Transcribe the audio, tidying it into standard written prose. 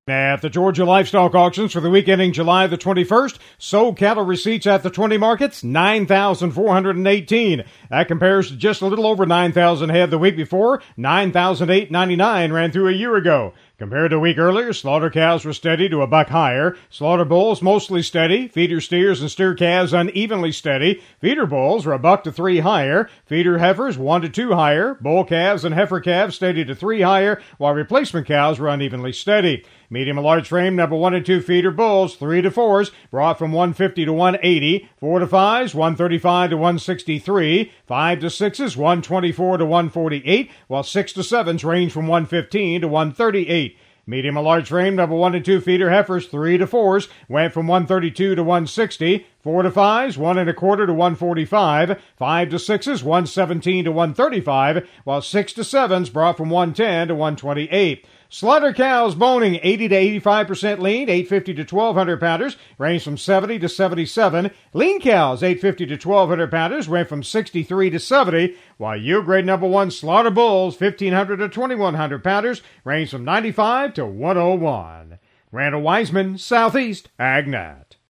At the Georgia Livestock Auctions for the week ending July the 21st, sold cattle receipts at the 20 markets, 9,418. That compares to just a little over 9,000 head the week before. 9,899 ran through a year ago. Compared to a week earlier, slaughter cows were steady to a buck higher. Slaughter bulls mostly steady. Feeder steers and steer calves unevenly steady. Feeder bulls were a buck to 3 higher. Feeder heifers 1 to 2 higher. Bull calves and heifer calves steady to 3 higher, while replacement cows were unevenly steady. Medium and large frame number 1 and 2 feeder bulls, 3 to 4s, brought from 150 to 180, 4 to 5s, 135 to 163, 5 to 6s, 124 to 148, while 6 to 7s range from 115 to 138. Medium and large frame number 1 and 2 feeder heifers, 3 to 4s, went from 132 to 160, 4 to 5s, 1 and a quarter to 145, 5 to 6s, 117 to 135, while 6 to 7s brought from 110 to 128. Slaughter cows boning 80 to 85% lean, 850 to 1,200 pounders, range from 70 to 77. Lean cows, 850 to 1,200 pounders, went from 63 to 70, while yield grade number 1 slaughter bulls, 1,500 to 2,100 pounders, range from 95 to 101. Randall Wiseman, Southeast AgNet.